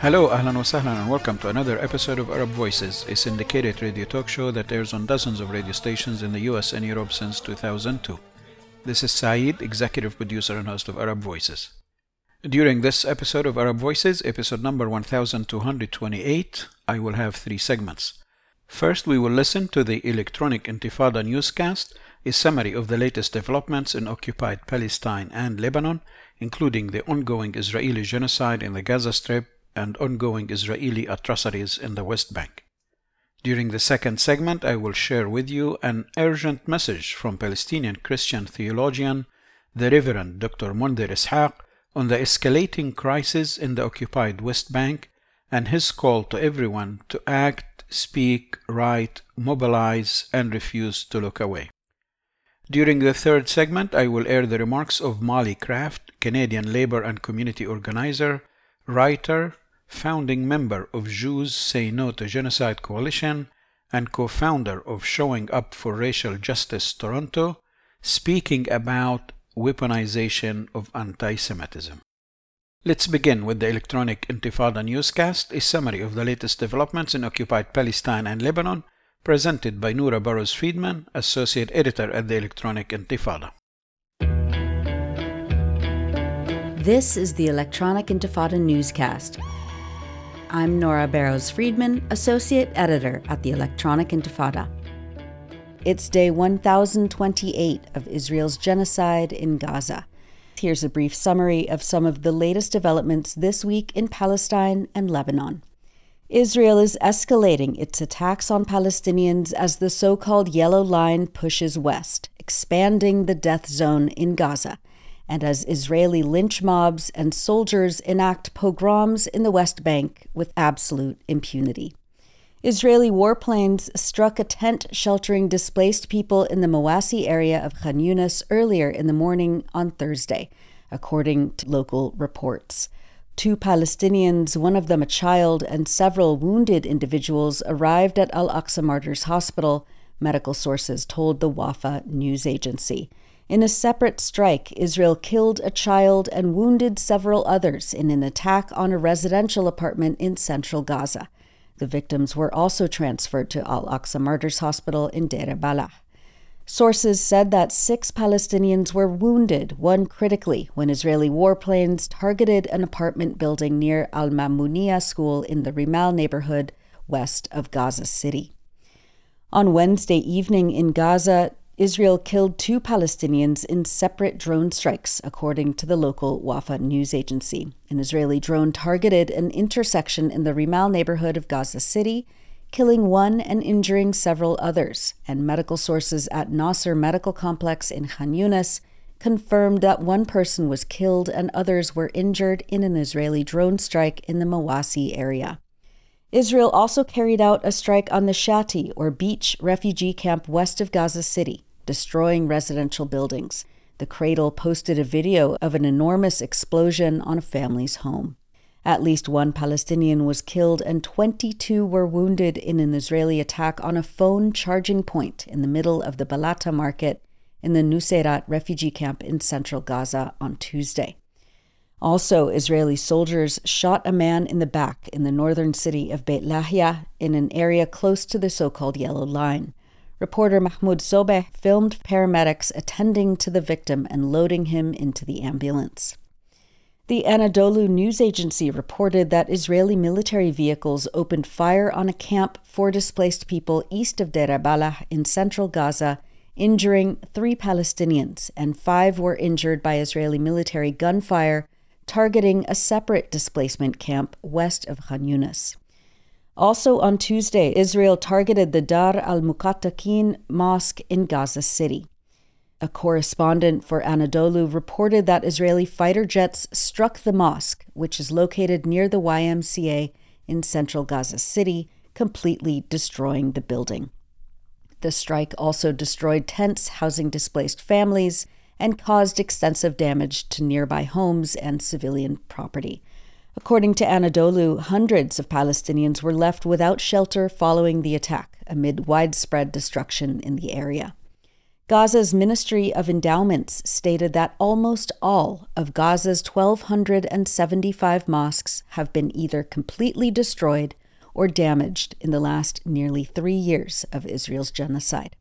Hello, ahlan wa sahlan, and welcome to another episode of Arab Voices, a syndicated radio talk show that airs on dozens of radio stations in the US and Europe since 2002. This is Saeed, executive producer and host of Arab Voices. During this episode of Arab Voices, episode number 1228, I will have three segments. First, we will listen to the Electronic Intifada newscast, a summary of the latest developments in occupied Palestine and Lebanon, including the ongoing Israeli genocide in the Gaza Strip and ongoing Israeli atrocities in the West Bank. During the second segment, I will share with you an urgent message from Palestinian Christian theologian, the Reverend Dr. Mondir Ishaq, on the escalating crisis in the occupied West Bank and his call to everyone to act, speak, write, mobilize, and refuse to look away. During the third segment, I will air the remarks of Molly Craft, Canadian labor and community organizer, writer, founding member of Jews Say No to Genocide Coalition, and co-founder of Showing Up for Racial Justice Toronto, speaking about weaponization of anti-Semitism. Let's begin with the Electronic Intifada newscast, a summary of the latest developments in occupied Palestine and Lebanon, presented by Noura Burrows-Friedman, associate editor at the Electronic Intifada. This is the Electronic Intifada newscast. I'm Noura Burrows-Friedman, associate editor at the Electronic Intifada. It's day 1028 of Israel's genocide in Gaza. Here's a brief summary of some of the latest developments this week in Palestine and Lebanon. Israel is escalating its attacks on Palestinians as the so-called Yellow Line pushes west, expanding the death zone in Gaza, and as Israeli lynch mobs and soldiers enact pogroms in the West Bank with absolute impunity. Israeli warplanes struck a tent sheltering displaced people in the Mawasi area of Khan Yunis earlier in the morning on Thursday, according to local reports. 2 Palestinians, one of them a child, and several wounded individuals arrived at Al-Aqsa Martyrs Hospital, medical sources told the Wafa news agency. In a separate strike, Israel killed a child and wounded several others in an attack on a residential apartment in central Gaza. The victims were also transferred to Al-Aqsa Martyrs Hospital in Deir Balah. Sources said that 6 Palestinians were wounded, one critically, when Israeli warplanes targeted an apartment building near Al-Mamuniya School in the Rimal neighborhood west of Gaza City. On Wednesday evening in Gaza, Israel killed 2 Palestinians in separate drone strikes, according to the local Wafa news agency. An Israeli drone targeted an intersection in the Rimal neighborhood of Gaza City, killing 1 and injuring several others, and medical sources at Nasser Medical Complex in Khan Yunis confirmed that 1 person was killed and others were injured in an Israeli drone strike in the Mawasi area. Israel also carried out a strike on the Shati, or beach refugee camp west of Gaza City, destroying residential buildings. The Cradle posted a video of an enormous explosion on a family's home. At least 1 Palestinian was killed and 22 were wounded in an Israeli attack on a phone charging point in the middle of the Balata market in the Nuseirat refugee camp in central Gaza on Tuesday. Also, Israeli soldiers shot a man in the back in the northern city of Beit Lahia in an area close to the so-called Yellow Line. Reporter Mahmoud Sobeh filmed paramedics attending to the victim and loading him into the ambulance. The Anadolu news agency reported that Israeli military vehicles opened fire on a camp for displaced people east of Deir Balah in central Gaza, injuring 3 Palestinians, and 5 were injured by Israeli military gunfire targeting a separate displacement camp west of Khan Yunis. Also on Tuesday, Israel targeted the Dar al-Muqattaqin mosque in Gaza City. A correspondent for Anadolu reported that Israeli fighter jets struck the mosque, which is located near the YMCA in central Gaza City, completely destroying the building. The strike also destroyed tents housing displaced families and caused extensive damage to nearby homes and civilian property. According to Anadolu, hundreds of Palestinians were left without shelter following the attack, amid widespread destruction in the area. Gaza's Ministry of Endowments stated that almost all of Gaza's 1,275 mosques have been either completely destroyed or damaged in the last nearly 3 years of Israel's genocide.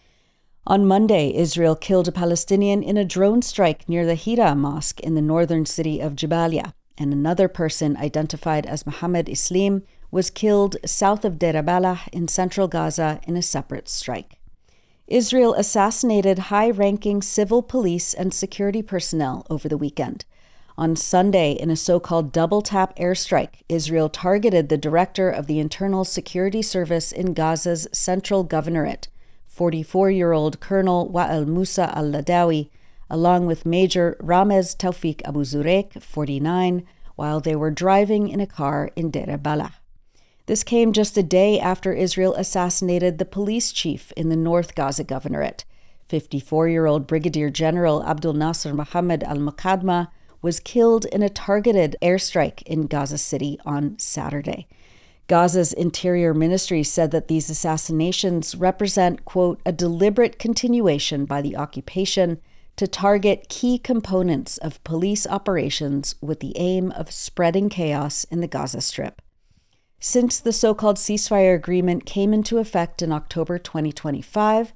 On Monday, Israel killed a Palestinian in a drone strike near the Hira Mosque in the northern city of Jabalia, and another person identified as Mohammed Islim was killed south of Deir Balah in central Gaza in a separate strike. Israel assassinated high-ranking civil police and security personnel over the weekend. On Sunday, in a so-called double-tap airstrike, Israel targeted the director of the Internal Security Service in Gaza's Central Governorate, 44-year-old Colonel Wa'el Musa al-Ladawi, along with Major Ramez Tawfiq Abu Zurek, 49, while they were driving in a car in Deir Balah. This came just a day after Israel assassinated the police chief in the North Gaza Governorate. 54-year-old Brigadier General Abdul Nasser Mohammed al-Muqadma was killed in a targeted airstrike in Gaza City on Saturday. Gaza's Interior Ministry said that these assassinations represent, quote, a deliberate continuation by the occupation to target key components of police operations with the aim of spreading chaos in the Gaza Strip. Since the so-called ceasefire agreement came into effect in October 2025,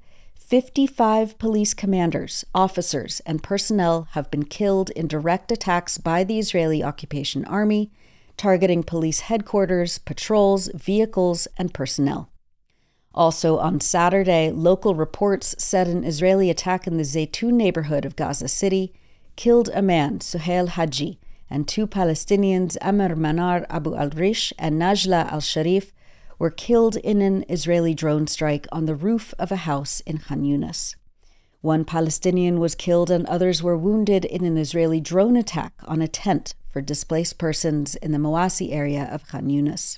55 police commanders, officers, and personnel have been killed in direct attacks by the Israeli occupation army, targeting police headquarters, patrols, vehicles, and personnel. Also on Saturday, local reports said an Israeli attack in the Zaytun neighborhood of Gaza City killed a man, Suhail Haji, and 2 Palestinians, Amr Manar Abu al-Rish and Najla al-Sharif, were killed in an Israeli drone strike on the roof of a house in Khan Yunis. 1 Palestinian was killed and others were wounded in an Israeli drone attack on a tent for displaced persons in the Mawasi area of Khan Yunis.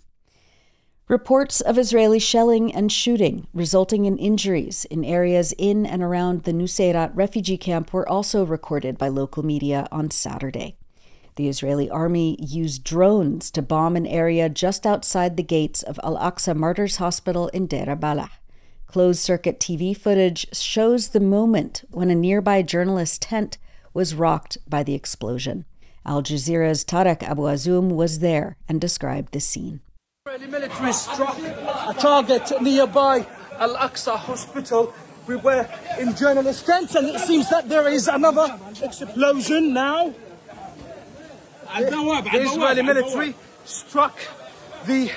Reports of Israeli shelling and shooting resulting in injuries in areas in and around the Nuseirat refugee camp were also recorded by local media on Saturday. The Israeli army used drones to bomb an area just outside the gates of Al-Aqsa Martyrs Hospital in Deir Balah. Closed-circuit TV footage shows the moment when a nearby journalist's tent was rocked by the explosion. Al Jazeera's Tarek Abu Azoum was there and described the scene. Israeli military struck a target nearby Al-Aqsa Hospital. We were in journalist tents, and it seems that there is another explosion now. The Israeli military struck the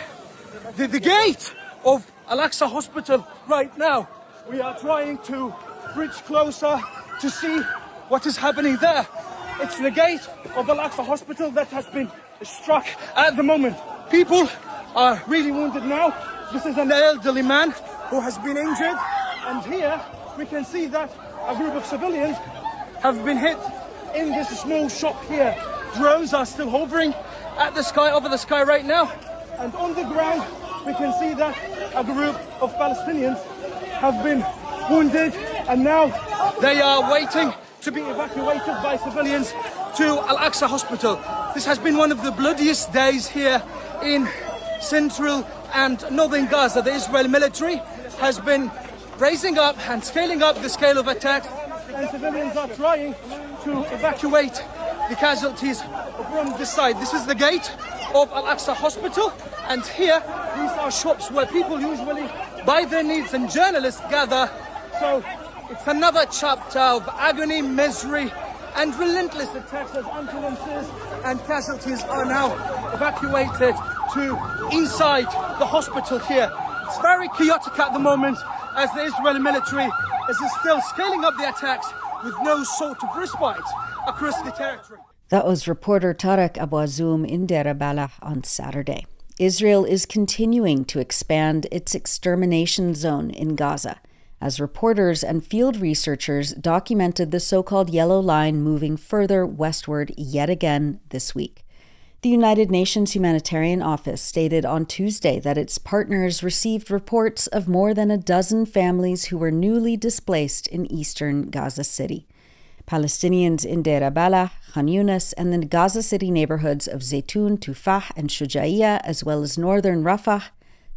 gate of Al-Aqsa Hospital right now. We are trying to reach closer to see what is happening there. It's the gate of Al-Aqsa Hospital that has been struck at the moment. People are really wounded now. This is an elderly man who has been injured. And here we can see that a group of civilians have been hit in this small shop here. Drones are still hovering at the sky, over the sky right now. And on the ground, we can see that a group of Palestinians have been wounded, and now they are waiting to be evacuated by civilians to Al-Aqsa Hospital. This has been one of the bloodiest days here in central and northern Gaza. The Israeli military has been raising up and scaling up the scale of attack, and civilians are trying to evacuate the casualties from this side. This is the gate of Al-Aqsa Hospital, and here these are shops where people usually buy their needs and journalists gather. So it's another chapter of agony, misery, and relentless attacks as ambulances and casualties are now evacuated to inside the hospital here. It's very chaotic at the moment as the Israeli military is still scaling up the attacks with no sort of respite across the territory. That was reporter Tarek Abu Azoum in Deir Balah on Saturday. Israel is continuing to expand its extermination zone in Gaza, as reporters and field researchers documented the so-called Yellow Line moving further westward yet again this week. The United Nations Humanitarian Office stated on Tuesday that its partners received reports of more than a dozen families who were newly displaced in eastern Gaza City. Palestinians in Deir Balah, Khan Yunis, and the Gaza City neighborhoods of Zaytun, Tufah, and Shujaiya, as well as northern Rafah,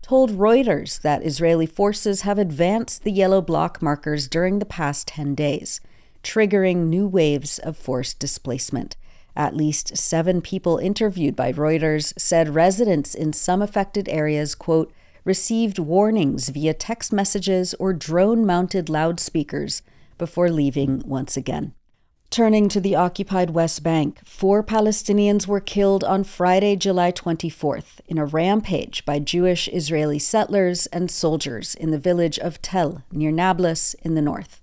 told Reuters that Israeli forces have advanced the yellow block markers during the past 10 days, triggering new waves of forced displacement. At least 7 people interviewed by Reuters said residents in some affected areas, quote, received warnings via text messages or drone-mounted loudspeakers before leaving once again. Turning to the occupied West Bank, 4 Palestinians were killed on Friday, July 24th, in a rampage by Jewish Israeli settlers and soldiers in the village of Tel, near Nablus, in the north.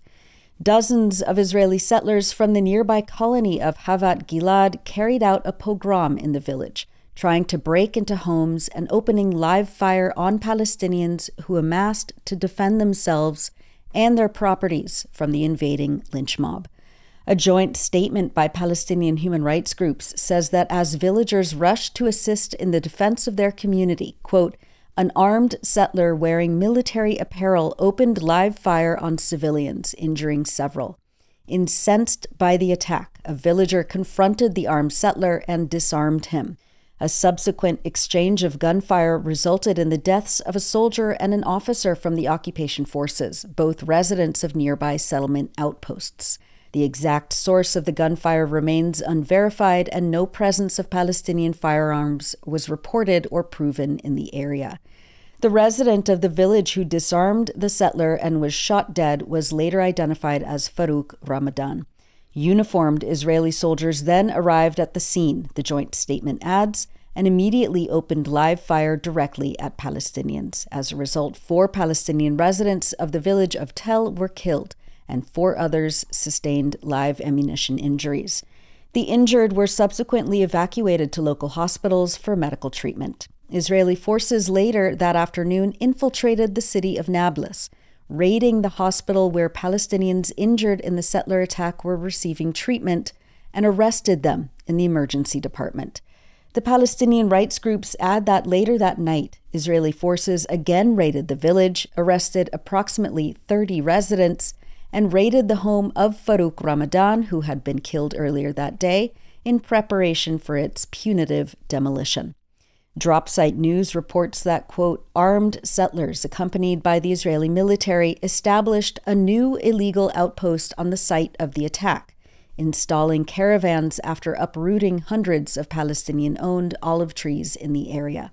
Dozens of Israeli settlers from the nearby colony of Havat Gilad carried out a pogrom in the village, trying to break into homes and opening live fire on Palestinians who amassed to defend themselves and their properties from the invading lynch mob. A joint statement by Palestinian human rights groups says that as villagers rushed to assist in the defense of their community, quote, an armed settler wearing military apparel opened live fire on civilians, injuring several. Incensed by the attack, a villager confronted the armed settler and disarmed him. A subsequent exchange of gunfire resulted in the deaths of a soldier and an officer from the occupation forces, both residents of nearby settlement outposts. The exact source of the gunfire remains unverified, and no presence of Palestinian firearms was reported or proven in the area. The resident of the village who disarmed the settler and was shot dead was later identified as Farouk Ramadan. Uniformed Israeli soldiers then arrived at the scene, the joint statement adds, and immediately opened live fire directly at Palestinians. As a result, 4 Palestinian residents of the village of Tel were killed, and 4 others sustained live ammunition injuries. The injured were subsequently evacuated to local hospitals for medical treatment. Israeli forces later that afternoon infiltrated the city of Nablus, raiding the hospital where Palestinians injured in the settler attack were receiving treatment, and arrested them in the emergency department. The Palestinian rights groups add that later that night, Israeli forces again raided the village, arrested approximately 30 residents, and raided the home of Farouk Ramadan, who had been killed earlier that day, in preparation for its punitive demolition. Dropsite News reports that, quote, armed settlers accompanied by the Israeli military established a new illegal outpost on the site of the attack, installing caravans after uprooting hundreds of Palestinian-owned olive trees in the area.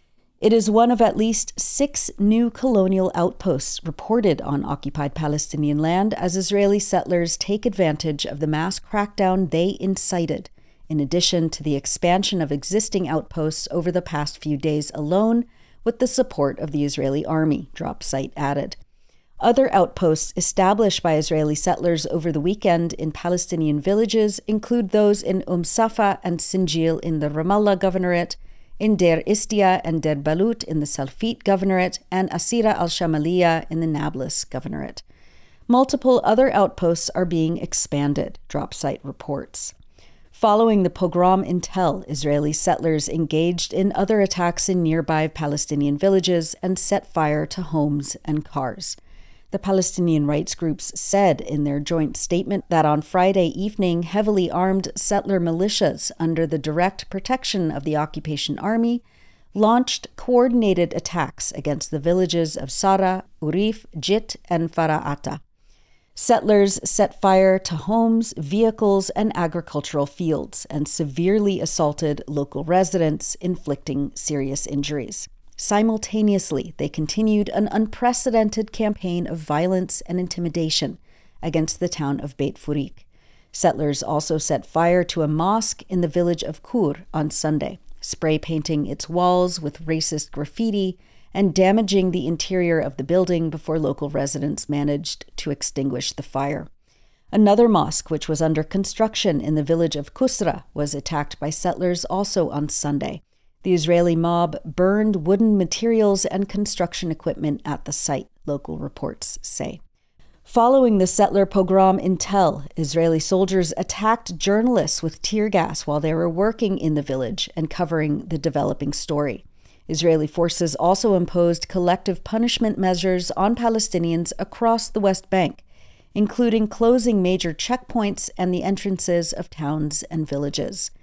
It is one of at least 6 new colonial outposts reported on occupied Palestinian land as Israeli settlers take advantage of the mass crackdown they incited, in addition to the expansion of existing outposts over the past few days alone, with the support of the Israeli army, Dropsite added. Other outposts established by Israeli settlers over the weekend in Palestinian villages include those in Safa and Sinjil in the Ramallah Governorate, in Deir Istia and Deir Balut in the Salfit Governorate, and Asira al-Shamaliya in the Nablus Governorate. Multiple other outposts are being expanded, Dropsite reports. Following the pogrom in Tel, Israeli settlers engaged in other attacks in nearby Palestinian villages and set fire to homes and cars. The Palestinian rights groups said in their joint statement that on Friday evening, heavily armed settler militias under the direct protection of the occupation army launched coordinated attacks against the villages of Sara, Urif, Jit, and Fara'ata. Settlers set fire to homes, vehicles, and agricultural fields and severely assaulted local residents, inflicting serious injuries. Simultaneously, they continued an unprecedented campaign of violence and intimidation against the town of Beit Furik. Settlers also set fire to a mosque in the village of Kur on Sunday, spray painting its walls with racist graffiti and damaging the interior of the building before local residents managed to extinguish the fire. Another mosque, which was under construction in the village of Kusra, was attacked by settlers also on Sunday. The Israeli mob burned wooden materials and construction equipment at the site, local reports say. Following the settler pogrom in Tel, Israeli soldiers attacked journalists with tear gas while they were working in the village and covering the developing story. Israeli forces also imposed collective punishment measures on Palestinians across the West Bank, including closing major checkpoints and the entrances of towns and villages.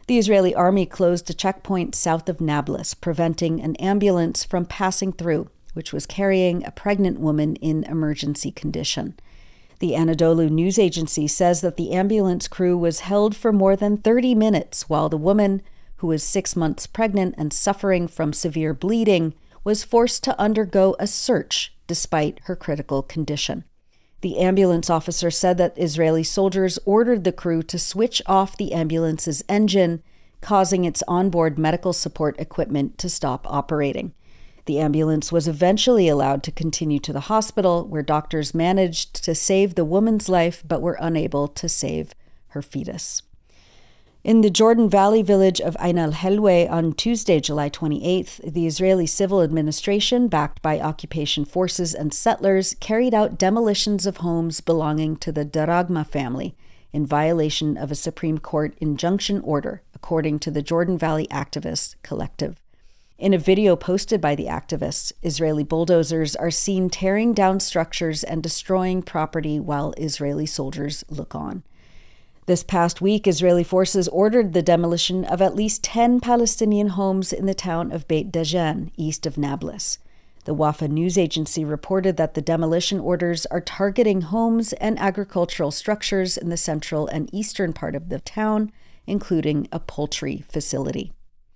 The Israeli army closed a checkpoint south of Nablus, preventing an ambulance from passing through, which was carrying a pregnant woman in emergency condition. The Anadolu news agency says that the ambulance crew was held for more than 30 minutes while the woman, who was 6 months pregnant and suffering from severe bleeding, was forced to undergo a search despite her critical condition. The ambulance officer said that Israeli soldiers ordered the crew to switch off the ambulance's engine, causing its onboard medical support equipment to stop operating. The ambulance was eventually allowed to continue to the hospital, where doctors managed to save the woman's life but were unable to save her fetus. In the Jordan Valley village of Ain al-Helwe on Tuesday, July 28th, the Israeli civil administration, backed by occupation forces and settlers, carried out demolitions of homes belonging to the Daragma family in violation of a Supreme Court injunction order, according to the Jordan Valley Activist Collective. In a video posted by the activists, Israeli bulldozers are seen tearing down structures and destroying property while Israeli soldiers look on. This past week, Israeli forces ordered the demolition of at least 10 Palestinian homes in the town of Beit Dajan, east of Nablus. The Wafa news agency reported that the demolition orders are targeting homes and agricultural structures in the central and eastern part of the town, including a poultry facility.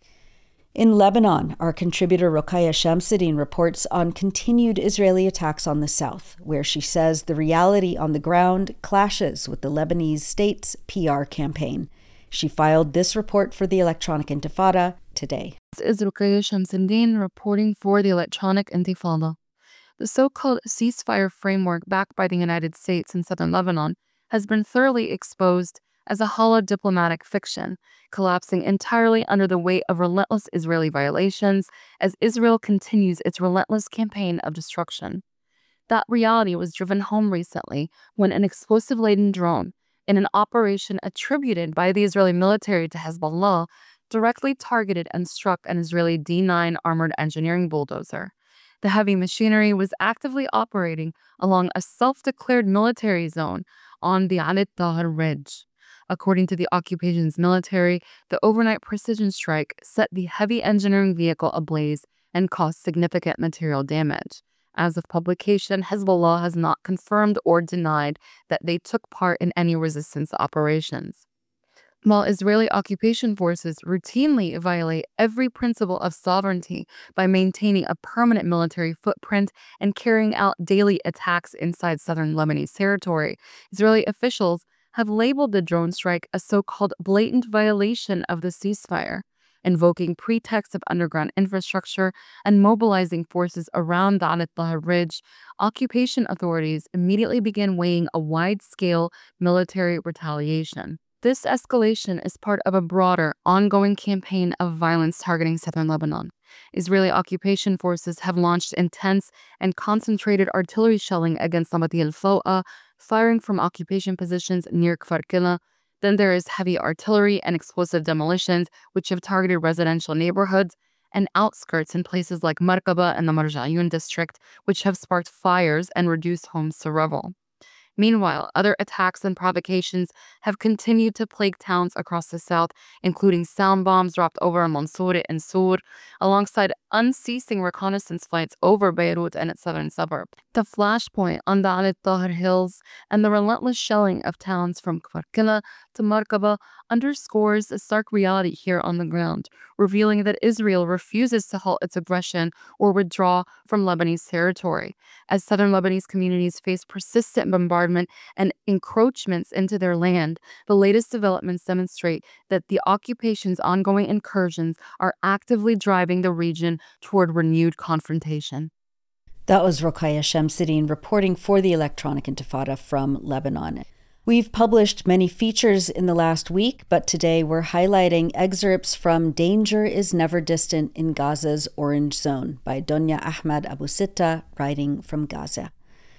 In Lebanon, our contributor Rokhaya Shamsuddin reports on continued Israeli attacks on the south, where she says the reality on the ground clashes with the Lebanese state's PR campaign. She filed this report for the Electronic Intifada today. This is Rokhaya Shamsuddin reporting for the Electronic Intifada. The so-called ceasefire framework backed by the United States in southern Lebanon has been thoroughly exposed as a hollow diplomatic fiction, collapsing entirely under the weight of relentless Israeli violations as Israel continues its relentless campaign of destruction. That reality was driven home recently when an explosive-laden drone, in an operation attributed by the Israeli military to Hezbollah, directly targeted and struck an Israeli D-9 armored engineering bulldozer. The heavy machinery was actively operating along a self-declared military zone on the Al Tahar Ridge. According to the occupation's military, the overnight precision strike set the heavy engineering vehicle ablaze and caused significant material damage. As of publication, Hezbollah has not confirmed or denied that they took part in any resistance operations. While Israeli occupation forces routinely violate every principle of sovereignty by maintaining a permanent military footprint and carrying out daily attacks inside southern Lebanese territory, Israeli officials have labeled the drone strike a so-called blatant violation of the ceasefire, invoking pretexts of underground infrastructure and mobilizing forces around the Al Tahar Ridge. Occupation authorities immediately began weighing a wide-scale military retaliation. This escalation is part of a broader, ongoing campaign of violence targeting southern Lebanon. Israeli occupation forces have launched intense and concentrated artillery shelling against Nabati al-Fawqa, firing from occupation positions near Kfar Kila. Then there is heavy artillery and explosive demolitions, which have targeted residential neighborhoods and outskirts in places like Markaba and the Marja'yun district, which have sparked fires and reduced homes to rubble. Meanwhile, other attacks and provocations have continued to plague towns across the south, including sound bombs dropped over Mansour and Sur, alongside unceasing reconnaissance flights over Beirut and its southern suburb. The flashpoint on the Al Tahar Hills and the relentless shelling of towns from Kfar Kila to Markaba underscores a stark reality here on the ground, revealing that Israel refuses to halt its aggression or withdraw from Lebanese territory. As southern Lebanese communities face persistent bombardment and encroachments into their land, the latest developments demonstrate that the occupation's ongoing incursions are actively driving the region toward renewed confrontation. That was Rokhaya Shamsuddin reporting for the Electronic Intifada from Lebanon. We've published many features in the last week, but today we're highlighting excerpts from Danger is Never Distant in Gaza's Orange Zone by Donya Ahmad Abu Sitta, writing from Gaza.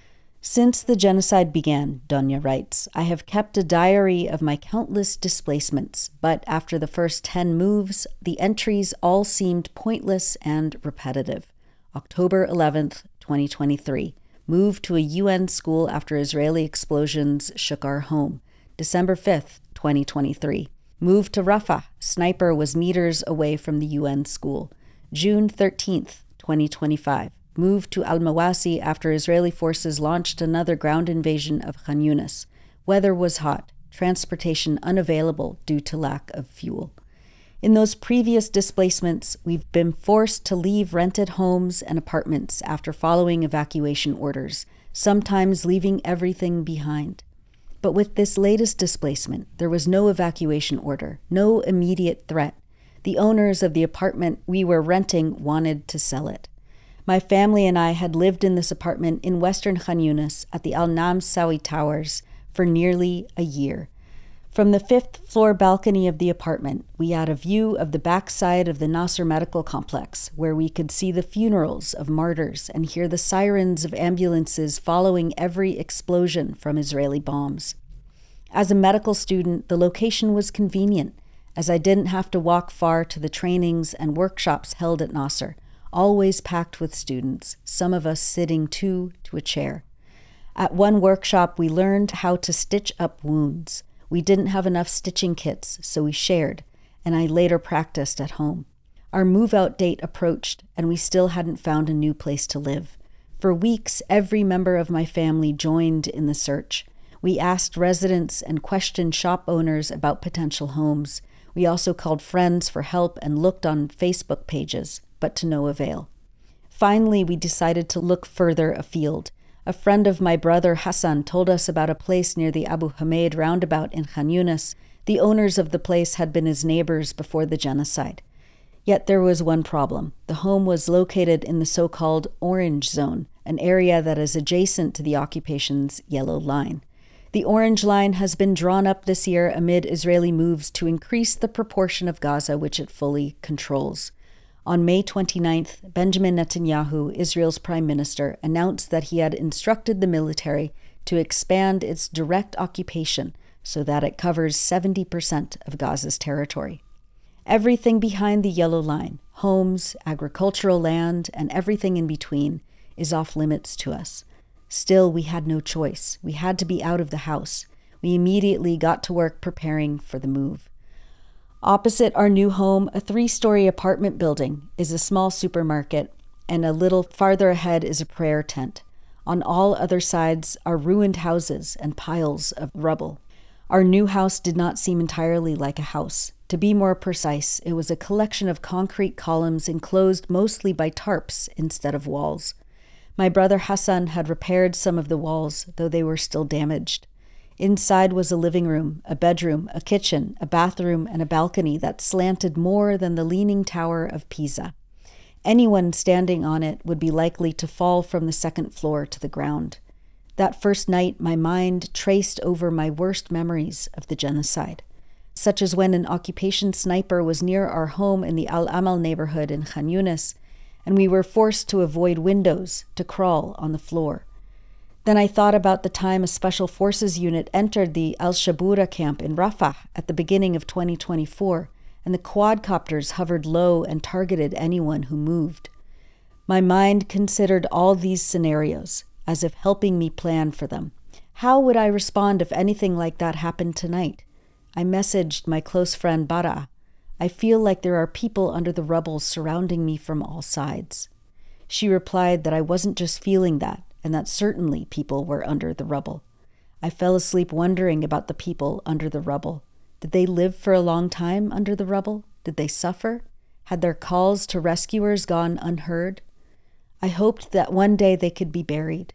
Since the genocide began, Donya writes, I have kept a diary of my countless displacements, but after the first 10 moves, the entries all seemed pointless and repetitive. October 11th, 2023. Moved to a UN school after Israeli explosions shook our home. December 5th, 2023. Moved to Rafah. Sniper was meters away from the UN school. June 13th, 2025. Moved to Al-Mawasi after Israeli forces launched another ground invasion of Khan Yunis. Weather was hot. Transportation unavailable due to lack of fuel. In those previous displacements, we've been forced to leave rented homes and apartments after following evacuation orders, sometimes leaving everything behind. But with this latest displacement, there was no evacuation order, no immediate threat. The owners of the apartment we were renting wanted to sell it. My family and I had lived in this apartment in Western Khan Yunis at the Al-Nam Sawi Towers for nearly a year. From the 5th floor balcony of the apartment, we had a view of the backside of the Nasser Medical Complex, where we could see the funerals of martyrs and hear the sirens of ambulances following every explosion from Israeli bombs. As a medical student, the location was convenient, as I didn't have to walk far to the trainings and workshops held at Nasser, always packed with students, some of us sitting two to a chair. At one workshop, we learned how to stitch up wounds. We didn't have enough stitching kits, so we shared, and I later practiced at home. Our move-out date approached, and we still hadn't found a new place to live. For weeks, every member of my family joined in the search. We asked residents and questioned shop owners about potential homes. We also called friends for help and looked on Facebook pages, but to no avail. Finally, we decided to look further afield. A friend of my brother Hassan told us about a place near the Abu Hamid roundabout in Khan Yunis. The owners of the place had been his neighbors before the genocide. Yet there was one problem. The home was located in the so-called Orange Zone, an area that is adjacent to the occupation's Yellow Line. The Orange Line has been drawn up this year amid Israeli moves to increase the proportion of Gaza which it fully controls. On May 29th, Benjamin Netanyahu, Israel's prime minister, announced that he had instructed the military to expand its direct occupation so that it covers 70% of Gaza's territory. Everything behind the Yellow Line, homes, agricultural land, and everything in between, is off limits to us. Still, we had no choice. We had to be out of the house. We immediately got to work preparing for the move. Opposite our new home, a 3-story apartment building, is a small supermarket, and a little farther ahead is a prayer tent. On all other sides are ruined houses and piles of rubble. Our new house did not seem entirely like a house. To be more precise, it was a collection of concrete columns enclosed mostly by tarps instead of walls. My brother Hassan had repaired some of the walls, though they were still damaged. Inside was a living room, a bedroom, a kitchen, a bathroom, and a balcony that slanted more than the Leaning Tower of Pisa. Anyone standing on it would be likely to fall from the 2nd floor to the ground. That first night, my mind traced over my worst memories of the genocide, such as when an occupation sniper was near our home in the Al-Amal neighborhood in Khan Yunis, and we were forced to avoid windows to crawl on the floor. Then I thought about the time a special forces unit entered the Al-Shabura camp in Rafah at the beginning of 2024, and the quadcopters hovered low and targeted anyone who moved. My mind considered all these scenarios, as if helping me plan for them. How would I respond if anything like that happened tonight? I messaged my close friend Bara. I feel like there are people under the rubble surrounding me from all sides. She replied that I wasn't just feeling that, and that certainly people were under the rubble. I fell asleep wondering about the people under the rubble. Did they live for a long time under the rubble? Did they suffer? Had their calls to rescuers gone unheard? I hoped that one day they could be buried.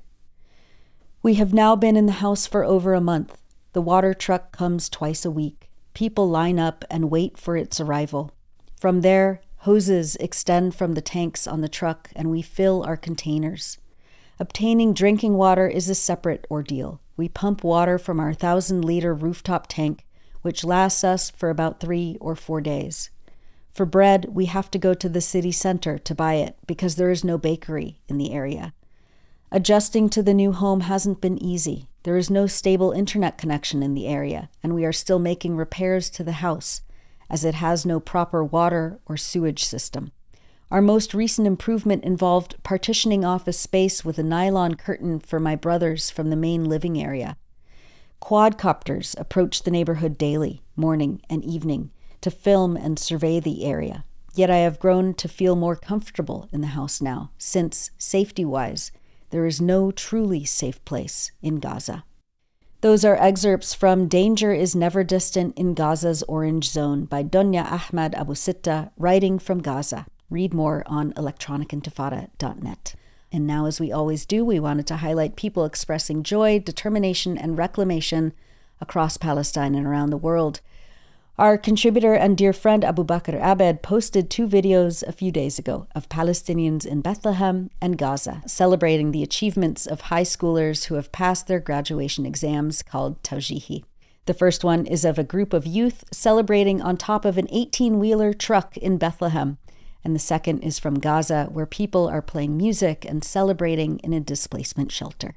We have now been in the house for over a month. The water truck comes twice a week. People line up and wait for its arrival. From there, hoses extend from the tanks on the truck and we fill our containers. Obtaining drinking water is a separate ordeal. We pump water from our 1,000-liter rooftop tank, which lasts us for about 3 or 4 days. For bread, we have to go to the city center to buy it because there is no bakery in the area. Adjusting to the new home hasn't been easy. There is no stable internet connection in the area, and we are still making repairs to the house, as it has no proper water or sewage system. Our most recent improvement involved partitioning off a space with a nylon curtain for my brothers from the main living area. Quadcopters approach the neighborhood daily. morning and evening, to film and survey the area. Yet I have grown to feel more comfortable in the house now, since, safety-wise, there is no truly safe place in Gaza. Those are excerpts from Danger is Never Distant in Gaza's Orange Zone by Donya Ahmad Abu Sitta, writing from Gaza. Read more on electronicintifada.net. And now, as we always do, we wanted to highlight people expressing joy, determination, and reclamation across Palestine and around the world. Our contributor and dear friend Abu Bakr Abed posted 2 videos a few days ago of Palestinians in Bethlehem and Gaza celebrating the achievements of high schoolers who have passed their graduation exams called Tawjihi. The first one is of a group of youth celebrating on top of an 18-wheeler truck in Bethlehem, and the second is from Gaza, where people are playing music and celebrating in a displacement shelter.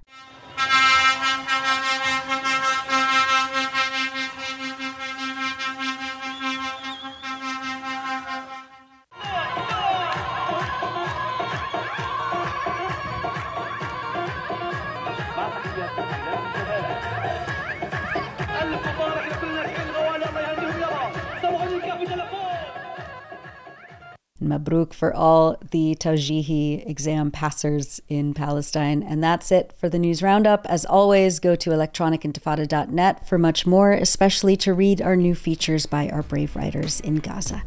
Mabruk for all the Tawjihi exam passers in Palestine. And that's it for the news roundup. As always, go to electronicintifada.net for much more, especially to read our new features by our brave writers in Gaza.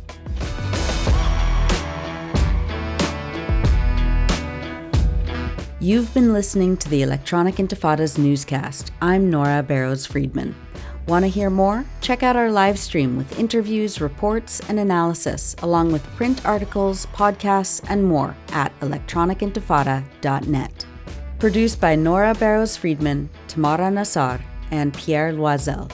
You've been listening to the Electronic Intifada's newscast. I'm Nora Barrows-Friedman. Want to hear more? Check out our live stream with interviews, reports, and analysis, along with print articles, podcasts, and more at electronicintifada.net. Produced by Nora Barrows-Friedman, Tamara Nassar, and Pierre Loisel.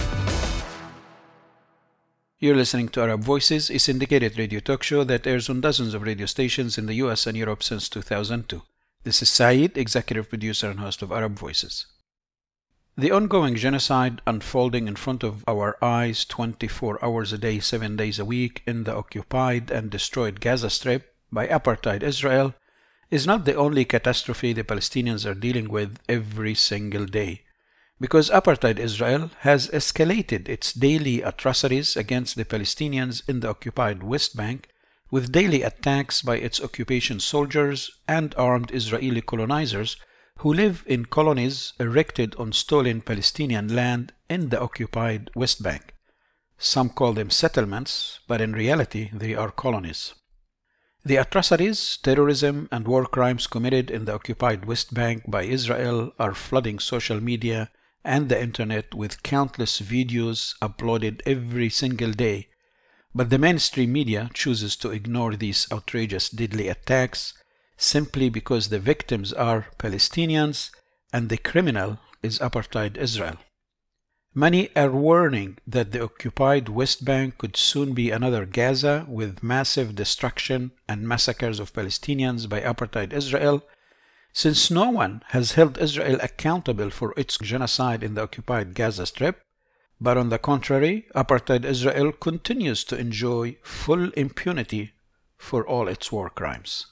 You're listening to Arab Voices, a syndicated radio talk show that airs on dozens of radio stations in the US and Europe since 2002. This is Saeed, executive producer and host of Arab Voices. The ongoing genocide unfolding in front of our eyes 24 hours a day, 7 days a week in the occupied and destroyed Gaza Strip by apartheid Israel is not the only catastrophe the Palestinians are dealing with every single day, because apartheid Israel has escalated its daily atrocities against the Palestinians in the occupied West Bank with daily attacks by its occupation soldiers and armed Israeli colonizers who live in colonies erected on stolen Palestinian land in the occupied West Bank. Some call them settlements, but in reality they are colonies. The atrocities, terrorism, and war crimes committed in the occupied West Bank by Israel are flooding social media and the internet with countless videos uploaded every single day, but the mainstream media chooses to ignore these outrageous, deadly attacks simply because the victims are Palestinians and the criminal is apartheid Israel. Many are warning that the occupied West Bank could soon be another Gaza with massive destruction and massacres of Palestinians by apartheid Israel, since no one has held Israel accountable for its genocide in the occupied Gaza Strip, but on the contrary, apartheid Israel continues to enjoy full impunity for all its war crimes.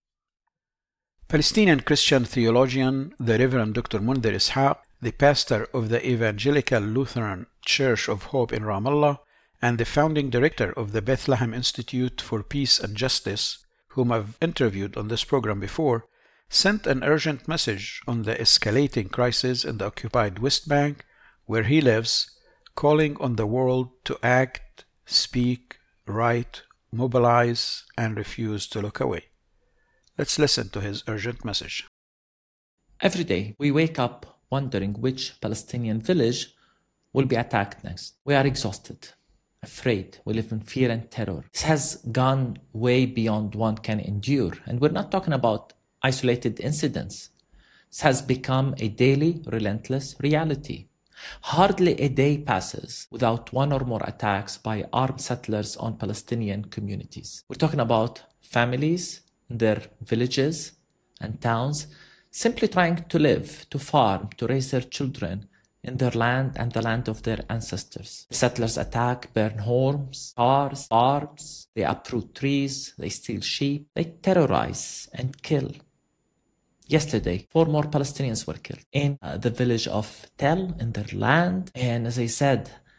Palestinian Christian theologian, the Reverend Dr. Mundir Ishaq, the pastor of the Evangelical Lutheran Church of Hope in Ramallah, and the founding director of the Bethlehem Institute for Peace and Justice, whom I've interviewed on this program before, sent an urgent message on the escalating crisis in the occupied West Bank, where he lives, calling on the world to act, speak, write, mobilize, and refuse to look away. Let's listen to his urgent message. Every day we wake up wondering which Palestinian village will be attacked next. We are exhausted, afraid. We live in fear and terror. This has gone way beyond one can endure. And we're not talking about isolated incidents. This has become a daily, relentless reality. Hardly a day passes without one or more attacks by armed settlers on Palestinian communities. We're talking about families in their villages and towns simply trying to live, to farm, to raise their children in their land and the land of their ancestors. The settlers attack, burn homes, cars, farms, they uproot trees, they steal sheep, they terrorize and kill. Yesterday, 4 more Palestinians were killed in the village of Tel, in their land. And as I said,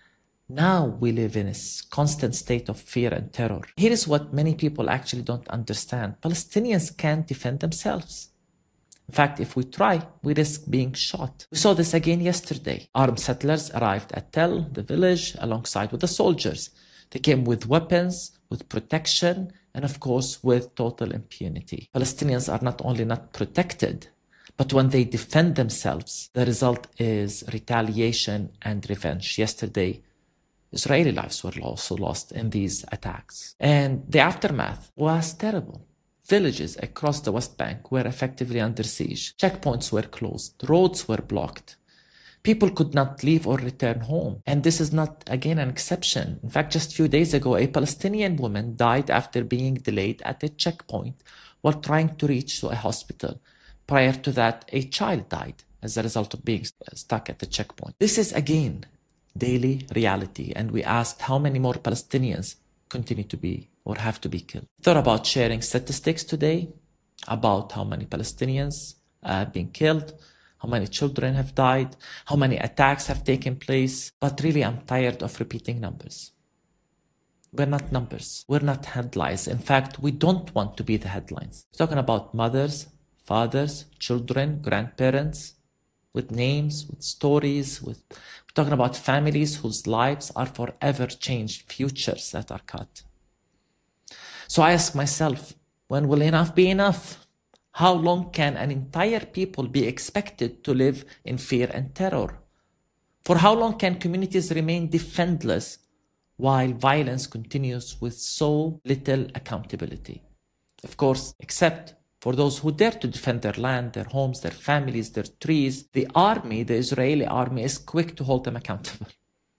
Now we live in a constant state of fear and terror. Here is what many people actually don't understand. Palestinians can't defend themselves. In fact, if we try, we risk being shot. We saw this again yesterday. Armed settlers arrived at Tel, the village, alongside with the soldiers. They came with weapons, with protection, and of course with total impunity. Palestinians are not only not protected, but when they defend themselves, the result is retaliation and revenge. Yesterday, Israeli lives were also lost in these attacks. And the aftermath was terrible. Villages across the West Bank were effectively under siege. Checkpoints were closed. Roads were blocked. People could not leave or return home. And this is not, again, an exception. In fact, just a few days ago, a Palestinian woman died after being delayed at a checkpoint while trying to reach to a hospital. Prior to that, a child died as a result of being stuck at the checkpoint. This is, again, daily reality. And we asked how many more Palestinians continue to be or have to be killed. I thought about sharing statistics today about how many Palestinians have been killed, how many children have died, how many attacks have taken place. But really, I'm tired of repeating numbers. We're not numbers. We're not headlines. In fact, we don't want to be the headlines. We're talking about mothers, fathers, children, grandparents, with names, with stories. We're talking about families whose lives are forever changed, futures that are cut. So I ask myself, when will enough be enough? How long can an entire people be expected to live in fear and terror? For how long can communities remain defenseless while violence continues with so little accountability? Of course, except for those who dare to defend their land, their homes, their families, their trees. The army, the Israeli army, is quick to hold them accountable.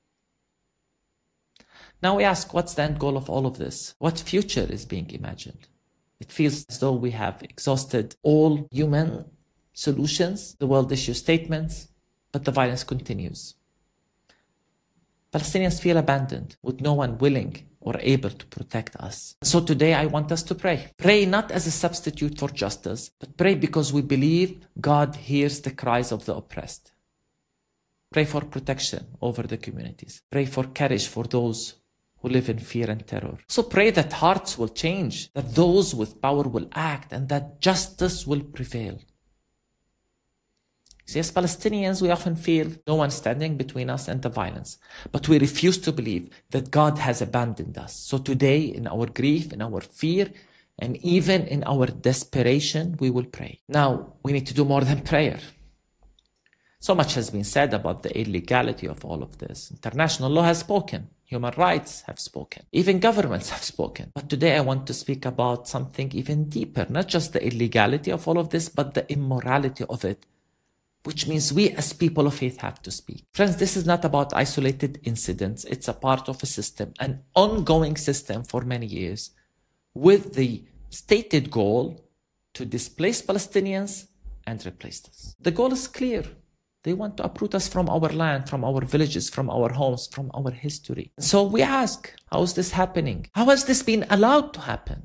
Now we ask, what's the end goal of all of this? What future is being imagined? It feels as though we have exhausted all human solutions. The world issues statements, but the violence continues. Palestinians feel abandoned, with no one willing or able to protect us. So today I want us to pray. Pray not as a substitute for justice, but pray because we believe God hears the cries of the oppressed. Pray for protection over the communities. Pray for courage for those who live in fear and terror. So pray that hearts will change, that those with power will act, and that justice will prevail. See, as Palestinians, we often feel no one standing between us and the violence, but we refuse to believe that God has abandoned us. So today, in our grief, in our fear, and even in our desperation, we will pray. Now, we need to do more than prayer. So much has been said about the illegality of all of this. International law has spoken. Human rights have spoken. Even governments have spoken. But today I want to speak about something even deeper. Not just the illegality of all of this, but the immorality of it. Which means we as people of faith have to speak. Friends, this is not about isolated incidents. It's a part of a system, an ongoing system for many years, with the stated goal to displace Palestinians and replace us. The goal is clear. They want to uproot us from our land, from our villages, from our homes, from our history. So we ask, how is this happening? How has this been allowed to happen?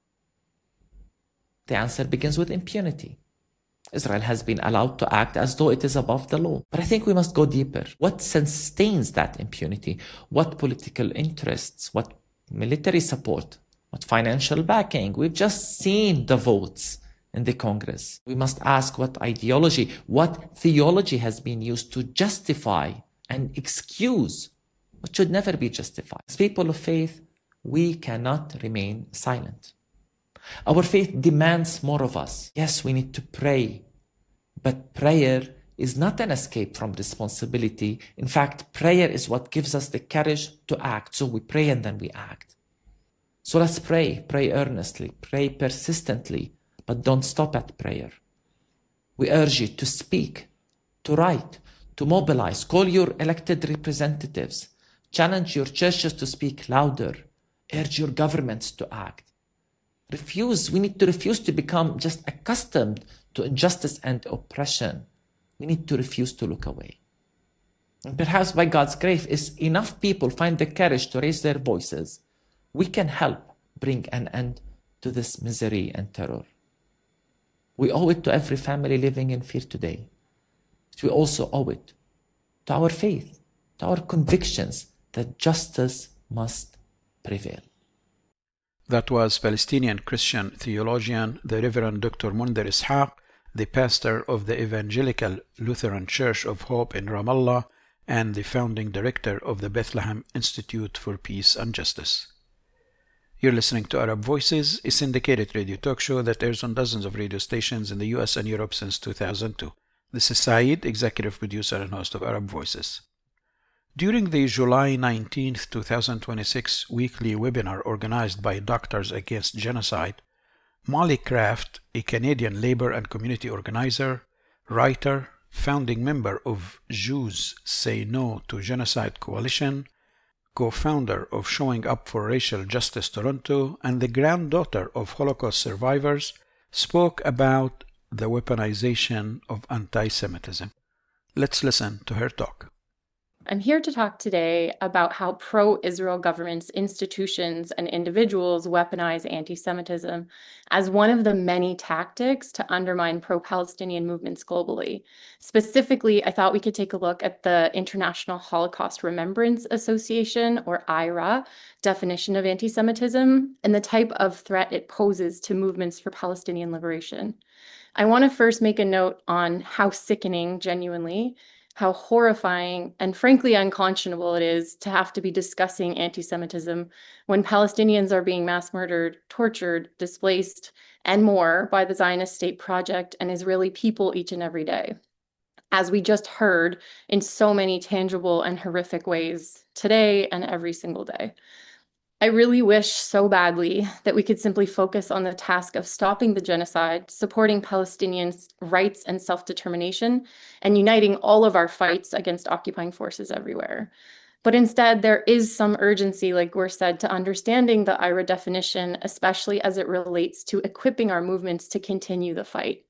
The answer begins with impunity. Israel has been allowed to act as though it is above the law. But I think we must go deeper. What sustains that impunity? What political interests? What military support? What financial backing? We've just seen the votes in the Congress. We must ask what ideology, what theology has been used to justify and excuse what should never be justified. As people of faith, we cannot remain silent. Our faith demands more of us. Yes, we need to pray, but prayer is not an escape from responsibility. In fact, prayer is what gives us the courage to act. So we pray and then we act. So let's pray. Pray earnestly. Pray persistently. But don't stop at prayer. We urge you to speak, to write, to mobilize. Call your elected representatives. Challenge your churches to speak louder. Urge your governments to act. We need to refuse to become just accustomed to injustice and oppression. We need to refuse to look away. And perhaps by God's grace, if enough people find the courage to raise their voices, we can help bring an end to this misery and terror. We owe it to every family living in fear today. But we also owe it to our faith, to our convictions that justice must prevail. That was Palestinian Christian theologian, the Reverend Dr. Munder Ishaq, the pastor of the Evangelical Lutheran Church of Hope in Ramallah and the founding director of the Bethlehem Institute for Peace and Justice. You're listening to Arab Voices, a syndicated radio talk show that airs on dozens of radio stations in the US and Europe since 2002. This is Saeed, executive producer and host of Arab Voices. During the July 19, 2026 weekly webinar organized by Doctors Against Genocide, Molly Craft, a Canadian labor and community organizer, writer, founding member of Jews Say No to Genocide Coalition, co-founder of Showing Up for Racial Justice Toronto, and the granddaughter of Holocaust survivors, spoke about the weaponization of anti-Semitism. Let's listen to her talk. I'm here to talk today about how pro-Israel governments, institutions, and individuals weaponize anti-Semitism as one of the many tactics to undermine pro-Palestinian movements globally. Specifically, I thought we could take a look at the International Holocaust Remembrance Association, or IHRA, definition of anti-Semitism and the type of threat it poses to movements for Palestinian liberation. I want to first make a note on how sickening, genuinely, how horrifying and frankly unconscionable it is to have to be discussing anti-Semitism when Palestinians are being mass murdered, tortured, displaced, and more by the Zionist state project and Israeli people each and every day. As we just heard in so many tangible and horrific ways today and every single day. I really wish so badly that we could simply focus on the task of stopping the genocide, supporting Palestinians' rights and self-determination, and uniting all of our fights against occupying forces everywhere. But instead, there is some urgency, like Gur said, to understanding the IHRA definition, especially as it relates to equipping our movements to continue the fight.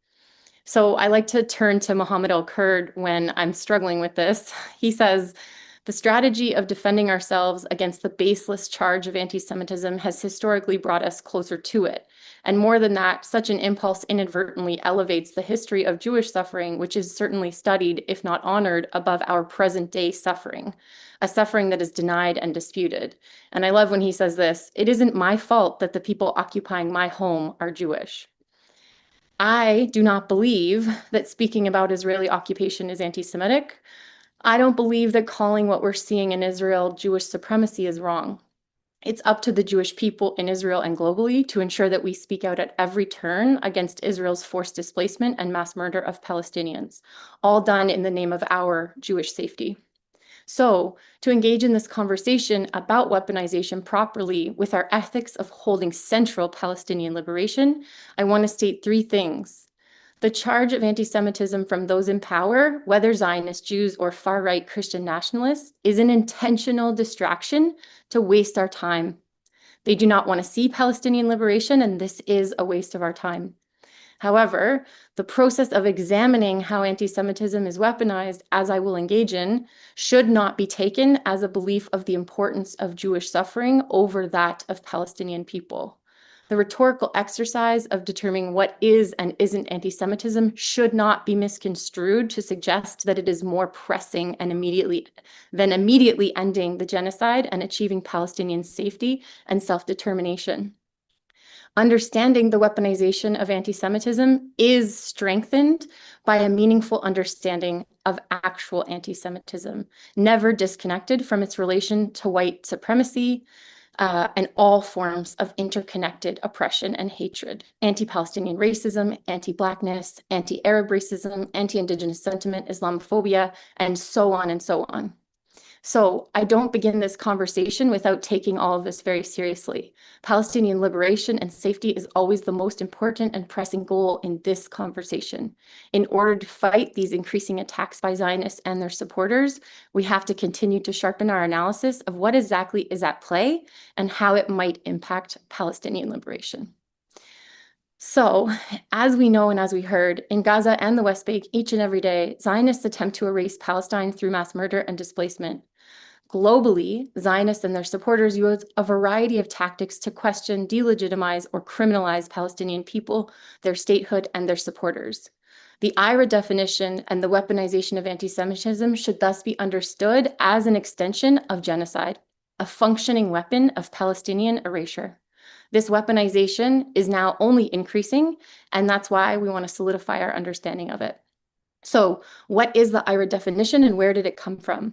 So I like to turn to Mohammed El-Kurd when I'm struggling with this. He says, "The strategy of defending ourselves against the baseless charge of anti-Semitism has historically brought us closer to it. And more than that, such an impulse inadvertently elevates the history of Jewish suffering, which is certainly studied, if not honored, above our present-day suffering, a suffering that is denied and disputed." And I love when he says this, "It isn't my fault that the people occupying my home are Jewish." I do not believe that speaking about Israeli occupation is anti-Semitic. I don't believe that calling what we're seeing in Israel Jewish supremacy is wrong. It's up to the Jewish people in Israel and globally to ensure that we speak out at every turn against Israel's forced displacement and mass murder of Palestinians, all done in the name of our Jewish safety. So, to engage in this conversation about weaponization properly with our ethics of holding central Palestinian liberation, I want to state three things. The charge of anti-Semitism from those in power, whether Zionist Jews or far-right Christian nationalists, is an intentional distraction to waste our time. They do not want to see Palestinian liberation, and this is a waste of our time. However, the process of examining how anti-Semitism is weaponized, as I will engage in, should not be taken as a belief of the importance of Jewish suffering over that of Palestinian people. The rhetorical exercise of determining what is and isn't anti-Semitism should not be misconstrued to suggest that it is more pressing and immediately ending the genocide and achieving Palestinian safety and self-determination. Understanding the weaponization of anti-Semitism is strengthened by a meaningful understanding of actual anti-Semitism, never disconnected from its relation to white supremacy, and all forms of interconnected oppression and hatred, anti-Palestinian racism, anti-Blackness, anti-Arab racism, anti-Indigenous sentiment, Islamophobia, and so on and so on. So I don't begin this conversation without taking all of this very seriously. Palestinian liberation and safety is always the most important and pressing goal in this conversation. In order to fight these increasing attacks by Zionists and their supporters, we have to continue to sharpen our analysis of what exactly is at play and how it might impact Palestinian liberation. So, as we know and as we heard, in Gaza and the West Bank each and every day, Zionists attempt to erase Palestine through mass murder and displacement. Globally, Zionists and their supporters use a variety of tactics to question, delegitimize, or criminalize Palestinian people, their statehood, and their supporters. The IRA definition and the weaponization of anti-Semitism should thus be understood as an extension of genocide, a functioning weapon of Palestinian erasure. This weaponization is now only increasing, and that's why we want to solidify our understanding of it. So what is the IRA definition and where did it come from?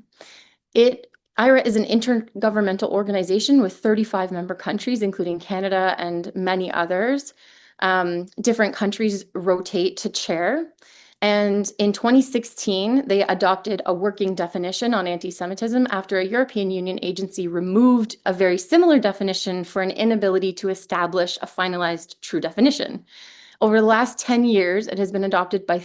IRA is an intergovernmental organization with 35 member countries, including Canada and many others. Different countries rotate to chair. And in 2016, they adopted a working definition on anti-Semitism after a European Union agency removed a very similar definition for an inability to establish a finalized true definition. Over the last 10 years, it has been adopted by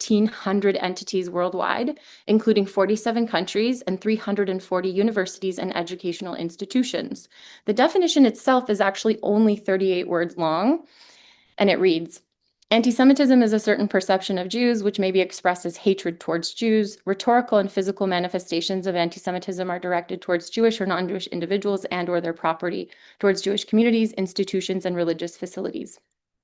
1,300 entities worldwide, including 47 countries and 340 universities and educational institutions. The definition itself is actually only 38 words long, and it reads, anti-Semitism is a certain perception of Jews which may be expressed as hatred towards Jews. Rhetorical and physical manifestations of anti-Semitism are directed towards Jewish or non-Jewish individuals and/or their property, towards Jewish communities, institutions, and religious facilities.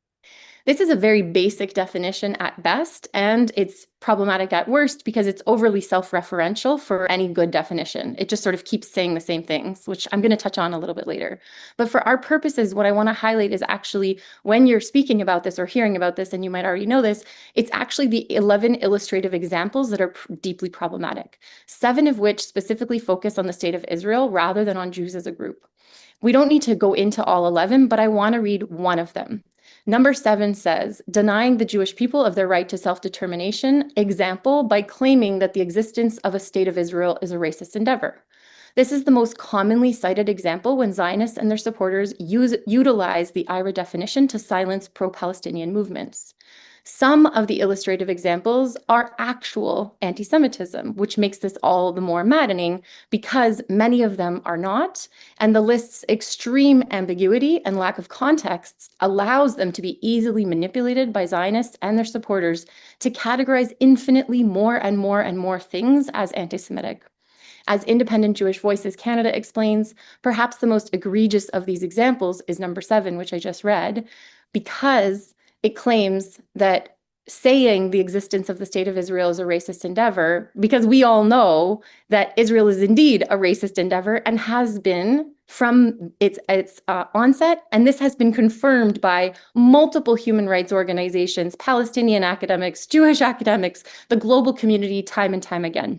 This is a very basic definition at best, and it's problematic at worst because it's overly self-referential for any good definition. It just sort of keeps saying the same things, which I'm going to touch on a little bit later. But for our purposes, what I want to highlight is actually when you're speaking about this or hearing about this, and you might already know this, it's actually the 11 illustrative examples that are deeply problematic, 7 of which specifically focus on the state of Israel rather than on Jews as a group. We don't need to go into all 11, but I want to read one of them. Number 7 says, denying the Jewish people of their right to self-determination, example, by claiming that the existence of a state of Israel is a racist endeavor. This is the most commonly cited example when Zionists and their supporters utilize the IRA definition to silence pro-Palestinian movements. Some of the illustrative examples are actual anti-Semitism, which makes this all the more maddening because many of them are not, and the list's extreme ambiguity and lack of context allows them to be easily manipulated by Zionists and their supporters to categorize infinitely more and more and more things as anti-Semitic. As Independent Jewish Voices Canada explains, perhaps the most egregious of these examples is number 7, which I just read, because it claims that saying the existence of the state of Israel is a racist endeavor, because we all know that Israel is indeed a racist endeavor and has been from its onset, and this has been confirmed by multiple human rights organizations, Palestinian academics, Jewish academics, the global community, time and time again.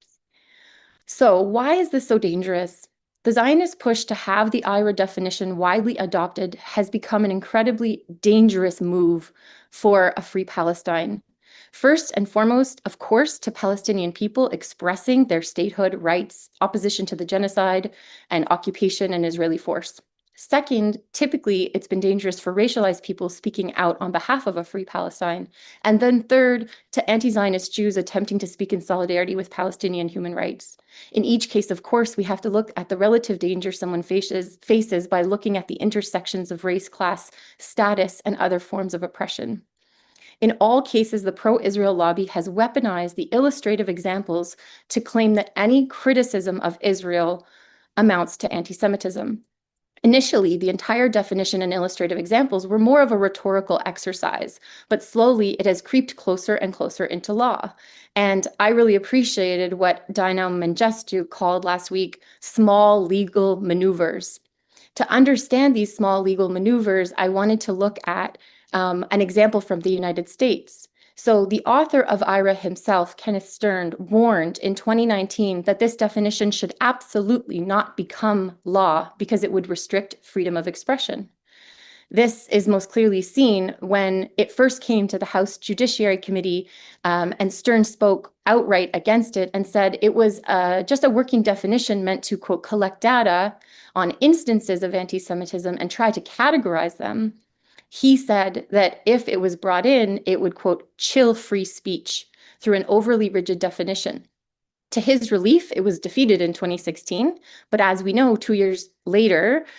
So why is this so dangerous? The Zionist push to have the IRA definition widely adopted has become an incredibly dangerous move for a free Palestine. First and foremost, of course, to Palestinian people expressing their statehood rights, opposition to the genocide and occupation and Israeli force. Second, typically, it's been dangerous for racialized people speaking out on behalf of a free Palestine. And then third, to anti-Zionist Jews attempting to speak in solidarity with Palestinian human rights. In each case, of course, we have to look at the relative danger someone faces by looking at the intersections of race, class, status, and other forms of oppression. In all cases, the pro-Israel lobby has weaponized the illustrative examples to claim that any criticism of Israel amounts to anti-Semitism. Initially, the entire definition and illustrative examples were more of a rhetorical exercise, but slowly it has creeped closer and closer into law. And I really appreciated what Dina Mengestu called last week small legal maneuvers. To understand these small legal maneuvers, I wanted to look at an example from the United States. So the author of IRA himself, Kenneth Stern, warned in 2019 that this definition should absolutely not become law because it would restrict freedom of expression. This is most clearly seen when it first came to the House Judiciary Committee, and Stern spoke outright against it and said it was just a working definition meant to, quote, collect data on instances of anti-Semitism and try to categorize them. He said that if it was brought in, it would, quote, chill free speech through an overly rigid definition. To his relief, it was defeated in 2016. But as we know, 2 years later,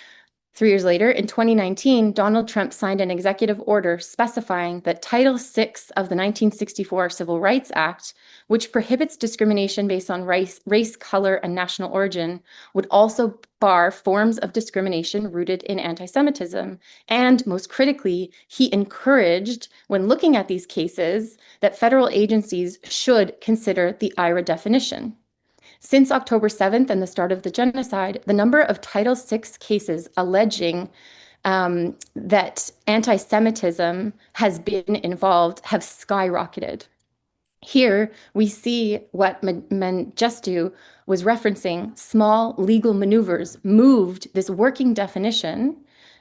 3 years later, in 2019, Donald Trump signed an executive order specifying that Title VI of the 1964 Civil Rights Act, which prohibits discrimination based on race, color, and national origin, would also bar forms of discrimination rooted in anti-Semitism. And most critically, he encouraged, when looking at these cases, that federal agencies should consider the IHRA definition. Since October 7th and the start of the genocide, the number of Title VI cases alleging that anti-Semitism has been involved have skyrocketed. Here, we see what Mengistu was referencing. Small legal maneuvers moved this working definition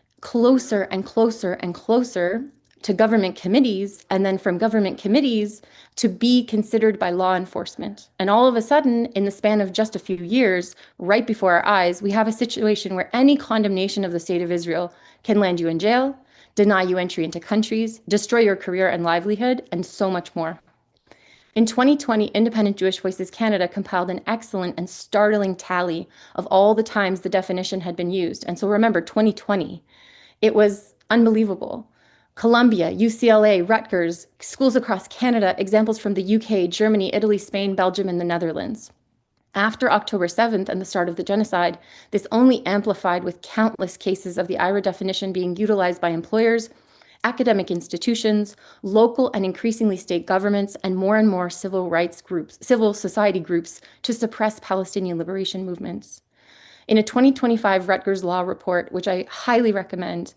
closer and closer and closer to government committees, and then from government committees to be considered by law enforcement. And all of a sudden, in the span of just a few years, right before our eyes, we have a situation where any condemnation of the state of Israel can land you in jail, deny you entry into countries, destroy your career and livelihood, and so much more. In 2020, Independent Jewish Voices Canada compiled an excellent and startling tally of all the times the definition had been used. And so remember, 2020, it was unbelievable. Columbia, UCLA, Rutgers, schools across Canada, examples from the UK, Germany, Italy, Spain, Belgium, and the Netherlands. After October 7th and the start of the genocide, this only amplified with countless cases of the IHRA definition being utilized by employers, academic institutions, local and increasingly state governments, and more civil rights groups, civil society groups to suppress Palestinian liberation movements. In a 2025 Rutgers Law report, which I highly recommend,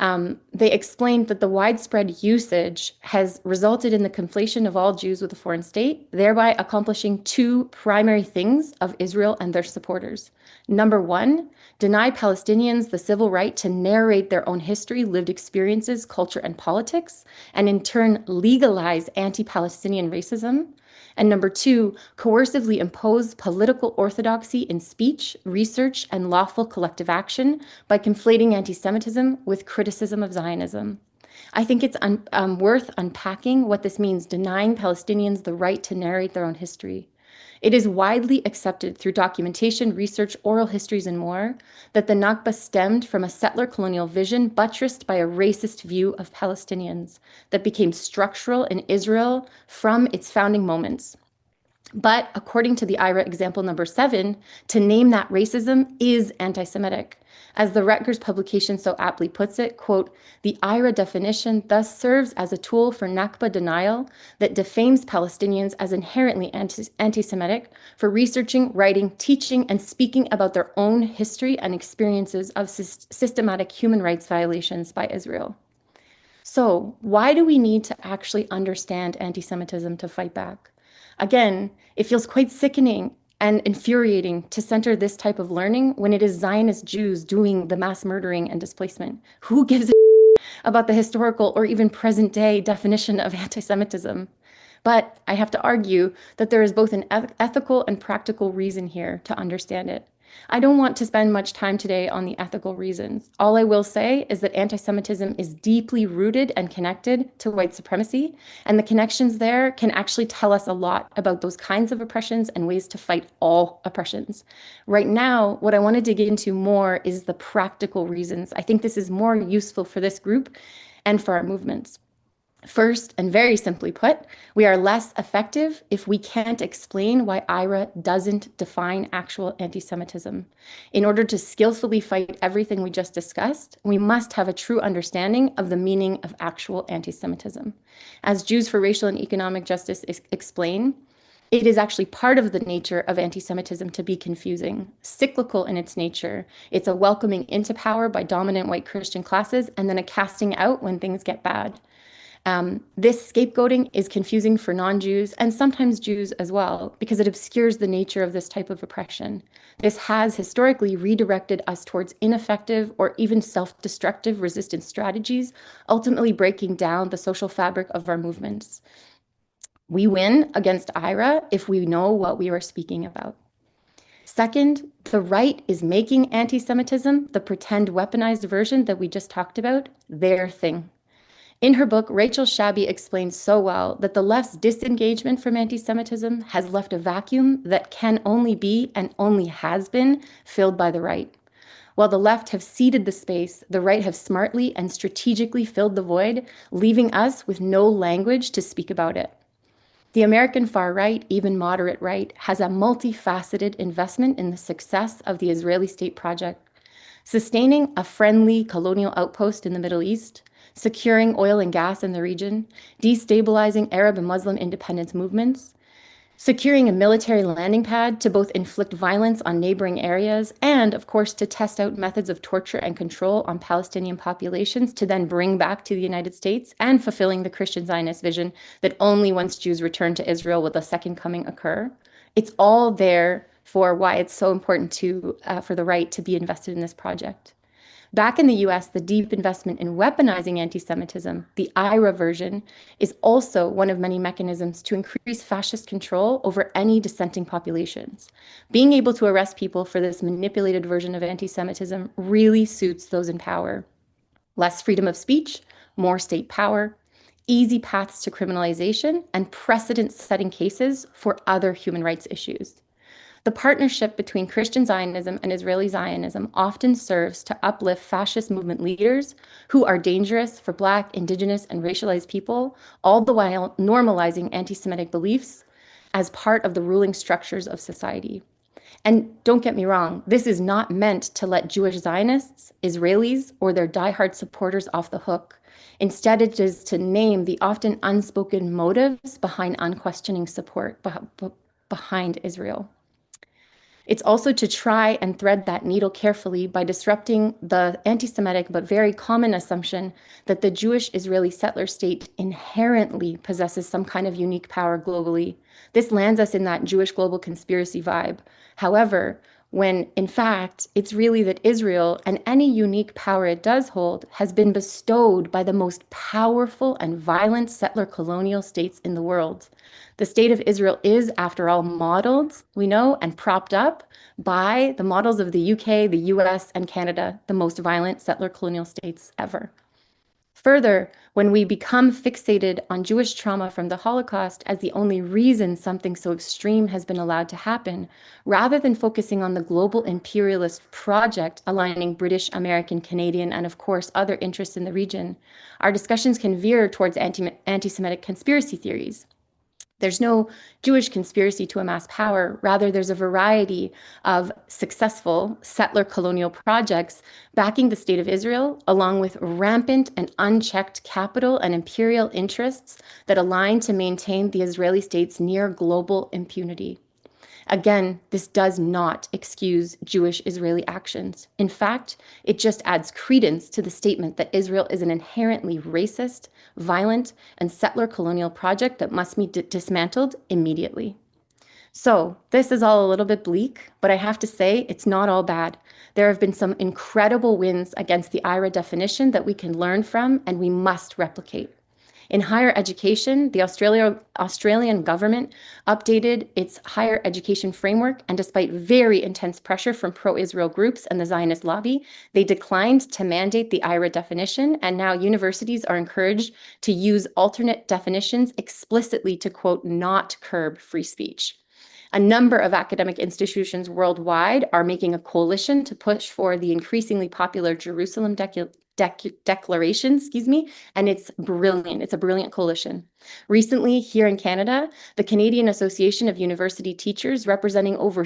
they explained that the widespread usage has resulted in the conflation of all Jews with a foreign state, thereby accomplishing two primary things of Israel and their supporters. Number one, deny Palestinians the civil right to narrate their own history, lived experiences, culture, and politics, and in turn legalize anti-Palestinian racism. And number two, coercively impose political orthodoxy in speech, research, and lawful collective action by conflating anti-Semitism with criticism of Zionism. I think it's worth unpacking what this means, denying Palestinians the right to narrate their own history. It is widely accepted through documentation, research, oral histories, and more that the Nakba stemmed from a settler colonial vision buttressed by a racist view of Palestinians that became structural in Israel from its founding moments. But according to the IHRA example number 7, to name that racism is anti-Semitic. As the Rutgers publication so aptly puts it, quote, the IHRA definition thus serves as a tool for Nakba denial that defames Palestinians as inherently anti-Semitic for researching, writing, teaching, and speaking about their own history and experiences of systematic human rights violations by Israel. So why do we need to actually understand anti-Semitism to fight back? Again, it feels quite sickening and infuriating to center this type of learning when it is Zionist Jews doing the mass murdering and displacement. Who gives a about the historical or even present day definition of anti-Semitism? But I have to argue that there is both an ethical and practical reason here to understand it. I don't want to spend much time today on the ethical reasons. All I will say is that anti-Semitism is deeply rooted and connected to white supremacy, and the connections there can actually tell us a lot about those kinds of oppressions and ways to fight all oppressions. Right now, what I want to dig into more is the practical reasons. I think this is more useful for this group and for our movements. First, and very simply put, we are less effective if we can't explain why IHRA doesn't define actual anti-Semitism. In order to skillfully fight everything we just discussed, we must have a true understanding of the meaning of actual anti-Semitism. As Jews for Racial and Economic Justice explain, it is actually part of the nature of anti-Semitism to be confusing, cyclical in its nature. It's a welcoming into power by dominant white Christian classes and then a casting out when things get bad. This scapegoating is confusing for non-Jews and sometimes Jews as well, because it obscures the nature of this type of oppression. This has historically redirected us towards ineffective or even self-destructive resistance strategies, ultimately breaking down the social fabric of our movements. We win against IHRA if we know what we are speaking about. Second, the right is making anti-Semitism, the pretend weaponized version that we just talked about, their thing. In her book, Rachel Shabby explains so well that the left's disengagement from anti-Semitism has left a vacuum that can only be and only has been filled by the right. While the left have ceded the space, the right have smartly and strategically filled the void, leaving us with no language to speak about it. The American far right, even moderate right, has a multifaceted investment in the success of the Israeli state project, sustaining a friendly colonial outpost in the Middle East, securing oil and gas in the region, destabilizing Arab and Muslim independence movements, securing a military landing pad to both inflict violence on neighboring areas and, of course, to test out methods of torture and control on Palestinian populations to then bring back to the United States, and fulfilling the Christian Zionist vision that only once Jews return to Israel will the second coming occur. It's all there for why it's so important for the right to be invested in this project. Back in the US, the deep investment in weaponizing anti-Semitism, the IRA version, is also one of many mechanisms to increase fascist control over any dissenting populations. Being able to arrest people for this manipulated version of anti-Semitism really suits those in power. Less freedom of speech, more state power, easy paths to criminalization, and precedent-setting cases for other human rights issues. The partnership between Christian Zionism and Israeli Zionism often serves to uplift fascist movement leaders who are dangerous for Black, Indigenous, and racialized people, all the while normalizing anti-Semitic beliefs as part of the ruling structures of society. And don't get me wrong, this is not meant to let Jewish Zionists, Israelis, or their diehard supporters off the hook. Instead, it is to name the often unspoken motives behind unquestioning support behind Israel. It's also to try and thread that needle carefully by disrupting the anti-Semitic but very common assumption that the Jewish Israeli settler state inherently possesses some kind of unique power globally. This lands us in that Jewish global conspiracy vibe. However, when in fact, it's really that Israel and any unique power it does hold has been bestowed by the most powerful and violent settler colonial states in the world. The state of Israel is, after all, modeled, we know, and propped up by the models of the UK, the US, and Canada, the most violent settler colonial states ever. Further, when we become fixated on Jewish trauma from the Holocaust as the only reason something so extreme has been allowed to happen, rather than focusing on the global imperialist project aligning British, American, Canadian, and of course other interests in the region, our discussions can veer towards anti-Semitic conspiracy theories. There's no Jewish conspiracy to amass power. Rather, there's a variety of successful settler colonial projects backing the state of Israel, along with rampant and unchecked capital and imperial interests that align to maintain the Israeli state's near global impunity. Again, this does not excuse Jewish Israeli actions. In fact, it just adds credence to the statement that Israel is an inherently racist, violent, and settler colonial project that must be dismantled immediately. So this is all a little bit bleak, but I have to say it's not all bad. There have been some incredible wins against the IRA definition that we can learn from and we must replicate. In higher education, the Australian government updated its higher education framework, and despite very intense pressure from pro-Israel groups and the Zionist lobby, they declined to mandate the IRA definition, and now universities are encouraged to use alternate definitions explicitly to, quote, not curb free speech. A number of academic institutions worldwide are making a coalition to push for the increasingly popular Jerusalem Declaration, and it's brilliant. It's a brilliant coalition. Recently, here in Canada, the Canadian Association of University Teachers, representing over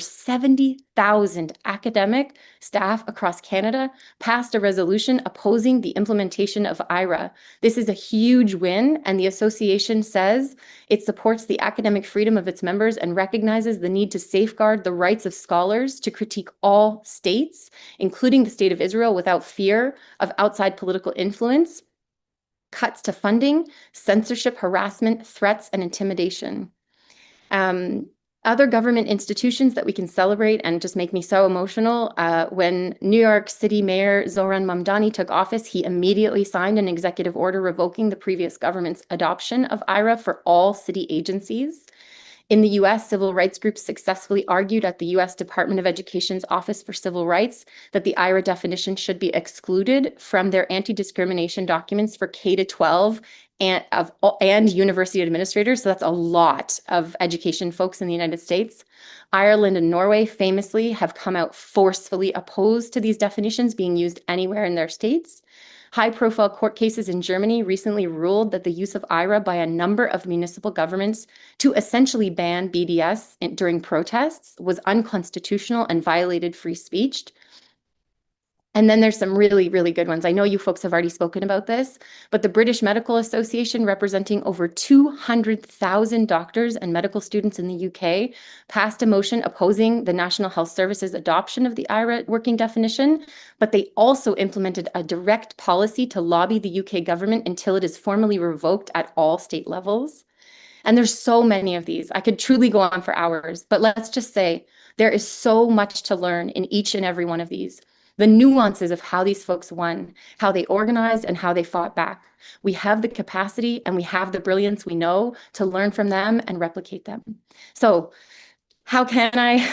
70,000 academic staff across Canada, passed a resolution opposing the implementation of IRA. This is a huge win, and the association says it supports the academic freedom of its members and recognizes the need to safeguard the rights of scholars to critique all states, including the state of Israel, without fear of outside political influence, cuts to funding, censorship, harassment, threats, and intimidation. Other government institutions that we can celebrate and just make me so emotional. When New York City Mayor Zohran Mamdani took office, he immediately signed an executive order revoking the previous government's adoption of IRA for all city agencies. In the US, civil rights groups successfully argued at the US Department of Education's Office for Civil Rights that the IHRA definition should be excluded from their anti-discrimination documents for K-12 and university administrators. So that's a lot of education folks in the United States. Ireland and Norway famously have come out forcefully opposed to these definitions being used anywhere in their states. High-profile court cases in Germany recently ruled that the use of IHRA by a number of municipal governments to essentially ban BDS during protests was unconstitutional and violated free speech. And then there's some really, really good ones. I know you folks have already spoken about this, but the British Medical Association, representing over 200,000 doctors and medical students in the UK, passed a motion opposing the National Health Service's adoption of the IHRA working definition, but they also implemented a direct policy to lobby the UK government until it is formally revoked at all state levels. And there's so many of these. I could truly go on for hours, but let's just say there is so much to learn in each and every one of these. The nuances of how these folks won, how they organized, and how they fought back. We have the capacity and we have the brilliance we know to learn from them and replicate them. So how can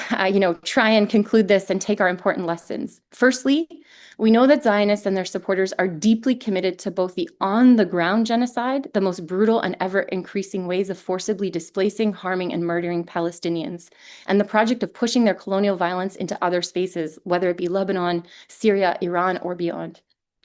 I, try and conclude this and take our important lessons? Firstly, we know that Zionists and their supporters are deeply committed to both the on-the-ground genocide, the most brutal and ever-increasing ways of forcibly displacing, harming, and murdering Palestinians, and the project of pushing their colonial violence into other spaces, whether it be Lebanon, Syria, Iran, or beyond.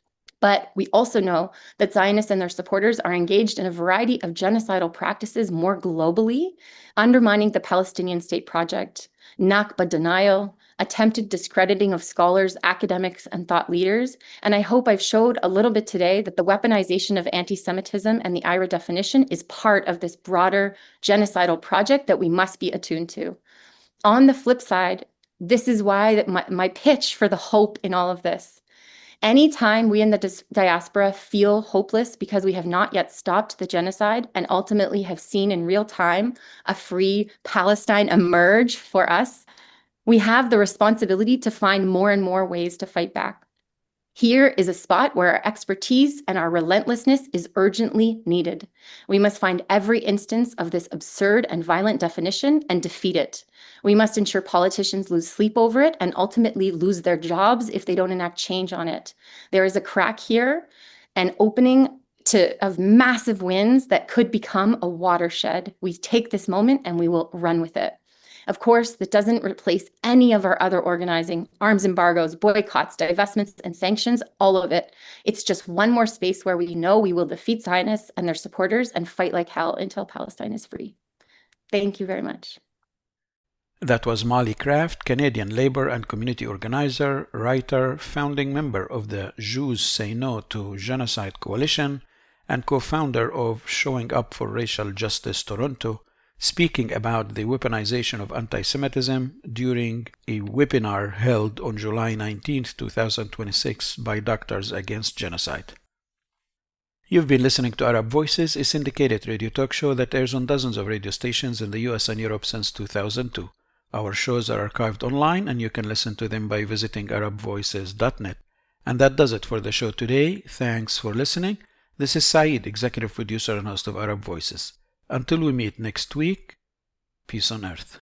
But we also know that Zionists and their supporters are engaged in a variety of genocidal practices more globally, undermining the Palestinian state project, Nakba denial, attempted discrediting of scholars, academics, and thought leaders. And I hope I've showed a little bit today that the weaponization of anti-Semitism and the IHRA definition is part of this broader genocidal project that we must be attuned to. On the flip side, this is why my pitch for the hope in all of this. Anytime we in the diaspora feel hopeless because we have not yet stopped the genocide and ultimately have seen in real time a free Palestine emerge for us, we have the responsibility to find more and more ways to fight back. Here is a spot where our expertise and our relentlessness is urgently needed. We must find every instance of this absurd and violent definition and defeat it. We must ensure politicians lose sleep over it and ultimately lose their jobs if they don't enact change on it. There is a crack here, an opening of massive wins that could become a watershed. We take this moment and we will run with it. Of course, that doesn't replace any of our other organizing, arms embargoes, boycotts, divestments, and sanctions, all of it. It's just one more space where we know we will defeat Zionists and their supporters and fight like hell until Palestine is free. Thank you very much. That was Molly Craft, Canadian labor and community organizer, writer, founding member of the Jews Say No to Genocide Coalition, and co-founder of Showing Up for Racial Justice Toronto, speaking about the weaponization of anti-Semitism during a webinar held on July 19, 2026 by Doctors Against Genocide. You've been listening to Arab Voices, a syndicated radio talk show that airs on dozens of radio stations in the US and Europe since 2002. Our shows are archived online and you can listen to them by visiting arabvoices.net. And that does it for the show today. Thanks for listening. This is Saeed, executive producer and host of Arab Voices. Until we meet next week, peace on earth.